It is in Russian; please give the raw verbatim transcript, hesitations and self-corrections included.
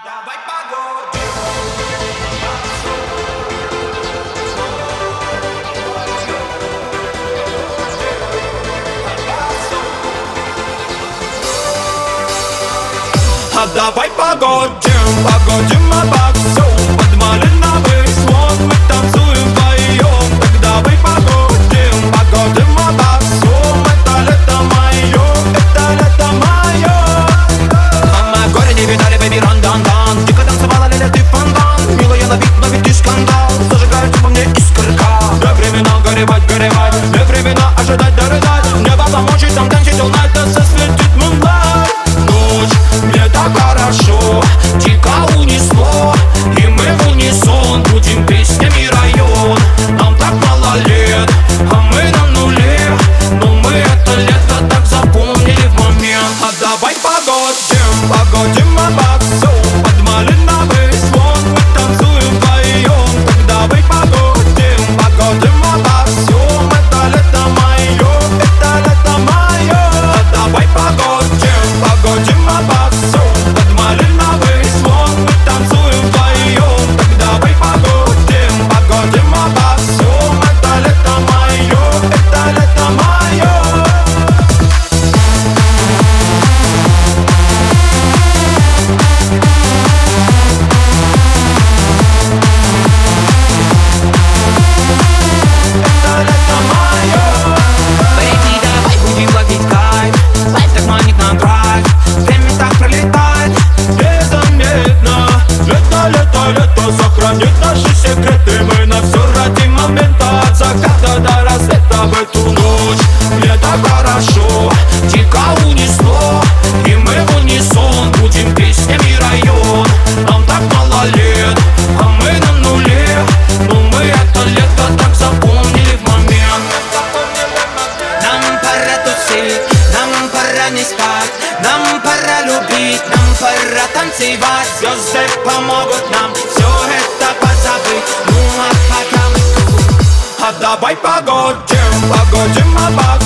Давай погодим. А давай погодим, погодим обо всем. Под малиновый звон мы танцуем вдвоем. Так давай погодим, погодим обо всем. Это лето мое, это лето мое. А мы в городе видали, бэби, ран-дан-дан. Дико танцевала Лиля, ты фонтан. Милая на вид, но ведь ты скандал. Зажигается во мне искорка. Для времена горевать, горевать. Для времена ожидать, дорыдать. Небо помочь и там танцить all night. Да сосветит moonlight. Ночь, мне так хорошо, дико унесло. И мы в унисон будем песнями район. Нам так мало лет, а мы на нуле. Но мы это лето так запомнили в момент. А давай погодим, погодим обо всем. Под малиновый звон мы танцуем вдвоем. Так давай погодим, погодим обо всем. Это лето мое, это лето мое. А давай погодим, погодим обо всем. Под малиновый звон мы танцуем вдвоем. Так давай погодим, погодим обо всем. Это лето мое, это лето мое. Baby, давай будем ловить кайф. Лайф так манит на драйв. Время так пролетает незаметно. Лето, лето, лето сохранит наши секреты. Мы на все ради момента. От заката до рассвета в эту ночь. Мне так хорошо, дико унесло. И мы в унисон будем песнями район. Нам так мало лет, а мы на нуле. Но мы это лето так запомнили в момент. Нам пора тусить, нам пора не спать. Нам пора любить, нам пора танцевать. Звезды помогут нам все это позабыть. Ну а пока мы тут. А давай погодим, погодим обо